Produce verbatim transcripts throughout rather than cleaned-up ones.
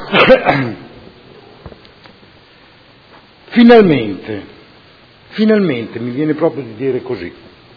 Finalmente, finalmente mi viene proprio di dire così.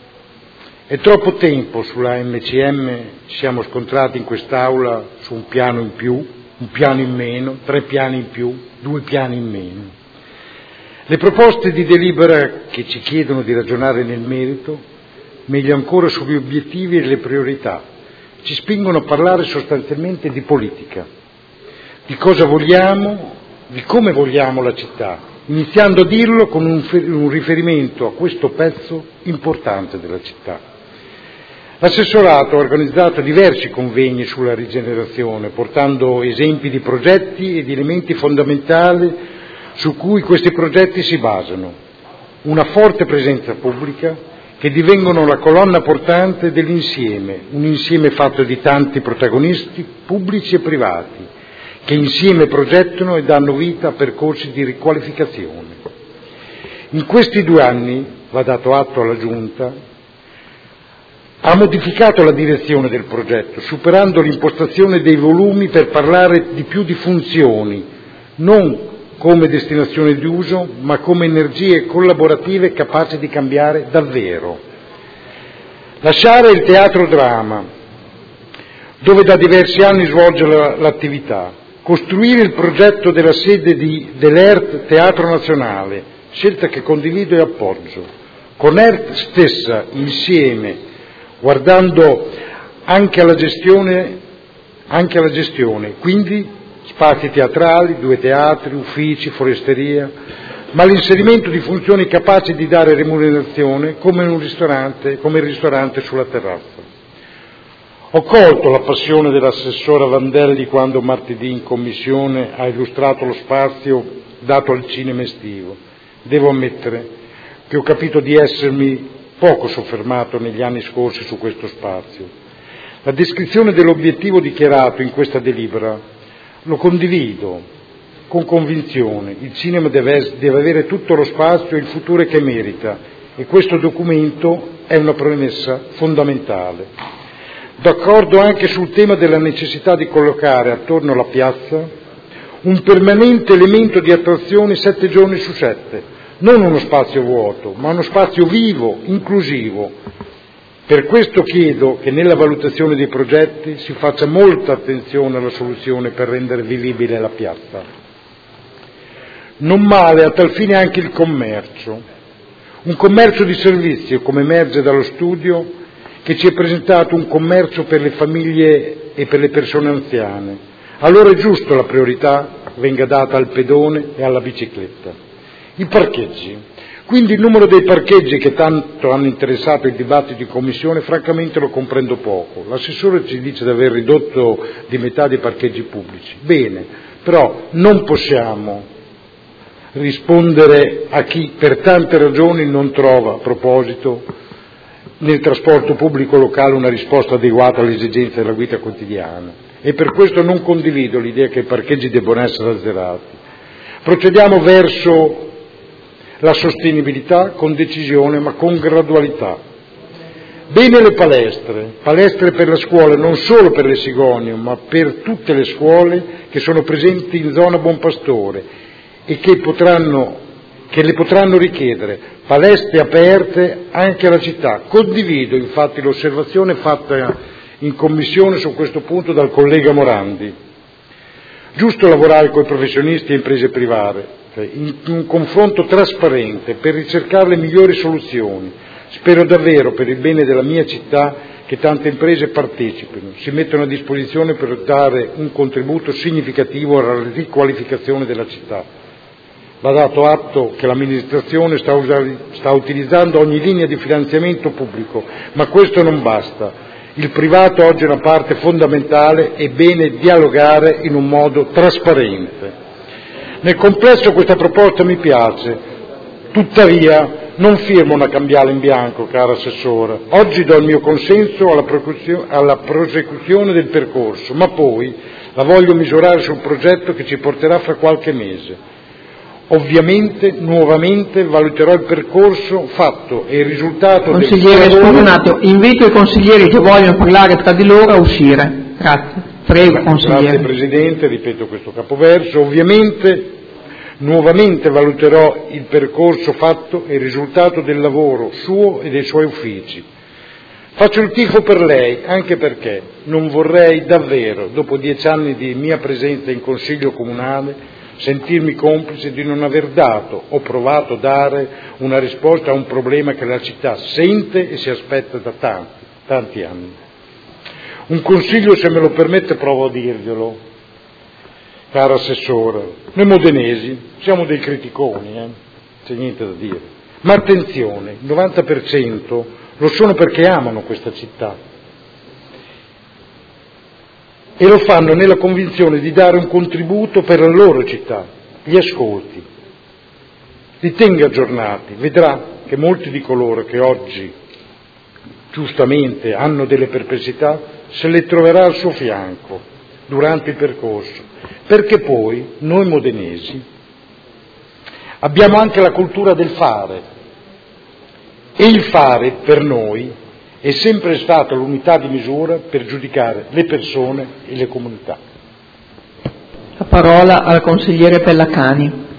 È troppo tempo sulla M C M ci siamo scontrati in quest'Aula su un piano in più, un piano in meno, tre piani in più, due piani in meno. Le proposte di delibera che ci chiedono di ragionare nel merito, meglio ancora sugli obiettivi e le priorità, ci spingono a parlare sostanzialmente di politica, di cosa vogliamo, di come vogliamo la città, iniziando a dirlo con un, un riferimento a questo pezzo importante della città. L'assessorato ha organizzato diversi convegni sulla rigenerazione, portando esempi di progetti e di elementi fondamentali su cui questi progetti si basano. Una forte presenza pubblica che divengono la colonna portante dell'insieme, un insieme fatto di tanti protagonisti pubblici e privati, che insieme progettano e danno vita a percorsi di riqualificazione. In questi due anni, va dato atto alla Giunta, ha modificato la direzione del progetto, superando l'impostazione dei volumi per parlare di più di funzioni, non come destinazione di uso, ma come energie collaborative capaci di cambiare davvero. Lasciare il teatro dramma, dove da diversi anni svolge la, l'attività, costruire il progetto della sede di, dell'E R T Teatro Nazionale, scelta che condivido e appoggio, con E R T stessa insieme, guardando anche alla gestione, anche alla gestione, quindi spazi teatrali, due teatri, uffici, foresteria, ma l'inserimento di funzioni capaci di dare remunerazione come in un ristorante, come il ristorante sulla terrazza. Ho colto la passione dell'assessora Vandelli quando martedì in commissione ha illustrato lo spazio dato al cinema estivo. Devo ammettere che ho capito di essermi poco soffermato negli anni scorsi su questo spazio. La descrizione dell'obiettivo dichiarato in questa delibera lo condivido con convinzione. Il cinema deve, deve avere tutto lo spazio e il futuro che merita e questo documento è una premessa fondamentale. D'accordo anche sul tema della necessità di collocare attorno alla piazza un permanente elemento di attrazione sette giorni su sette. Non uno spazio vuoto, ma uno spazio vivo, inclusivo. Per questo chiedo che nella valutazione dei progetti si faccia molta attenzione alla soluzione per rendere vivibile la piazza. Non male a tal fine anche il commercio. Un commercio di servizio, come emerge dallo studio, che ci è presentato un commercio per le famiglie e per le persone anziane. Allora è giusto la priorità venga data al pedone e alla bicicletta. I parcheggi. Quindi il numero dei parcheggi che tanto hanno interessato il dibattito in commissione, francamente lo comprendo poco. L'assessore ci dice di aver ridotto di metà dei parcheggi pubblici. Bene, però non possiamo rispondere a chi per tante ragioni non trova a proposito nel trasporto pubblico locale una risposta adeguata alle esigenze della vita quotidiana. E per questo non condivido l'idea che i parcheggi debbano essere azzerati. Procediamo verso la sostenibilità con decisione ma con gradualità. Bene le palestre, palestre per la scuola, non solo per l'Esigonio, ma per tutte le scuole che sono presenti in zona Buonpastore e che, potranno, che le potranno richiedere, palestre aperte anche alla città. Condivido infatti l'osservazione fatta in commissione su questo punto dal collega Morandi. Giusto lavorare con i professionisti e imprese private, in un confronto trasparente per ricercare le migliori soluzioni. Spero davvero, per il bene della mia città, che tante imprese partecipino, si mettano a disposizione per dare un contributo significativo alla riqualificazione della città. Va dato atto che l'amministrazione sta, usando, sta utilizzando ogni linea di finanziamento pubblico, ma questo non basta. Il privato oggi è una parte fondamentale, è bene dialogare in un modo trasparente. Nel complesso questa proposta mi piace, tuttavia non firmo una cambiale in bianco, cara Assessora. Oggi do il mio consenso alla, alla prosecuzione del percorso, ma poi la voglio misurare sul progetto che ci porterà fra qualche mese. Ovviamente, nuovamente, valuterò il percorso fatto e il risultato Consigliere, del lavoro... scusi un attimo, invito i consiglieri che vogliono parlare tra di loro a uscire. Grazie. Prego, consigliere. Grazie Presidente, ripeto questo capoverso. Ovviamente, nuovamente valuterò il percorso fatto e il risultato del lavoro suo e dei suoi uffici. Faccio il tifo per lei, anche perché non vorrei davvero, dopo dieci anni di mia presenza in Consiglio Comunale, sentirmi complice di non aver dato o provato a dare una risposta a un problema che la città sente e si aspetta da tanti, tanti anni. Un consiglio, se me lo permette, provo a dirglielo, caro Assessore. Noi modenesi siamo dei criticoni, eh? C'è niente da dire. Ma attenzione, il novanta per cento lo sono perché amano questa città e lo fanno nella convinzione di dare un contributo per la loro città. Li ascolti, li tenga aggiornati, vedrà che molti di coloro che oggi giustamente hanno delle perplessità se le troverà al suo fianco durante il percorso, perché poi noi modenesi abbiamo anche la cultura del fare. E il fare, per noi, è sempre stata l'unità di misura per giudicare le persone e le comunità. La parola al consigliere Pellacani.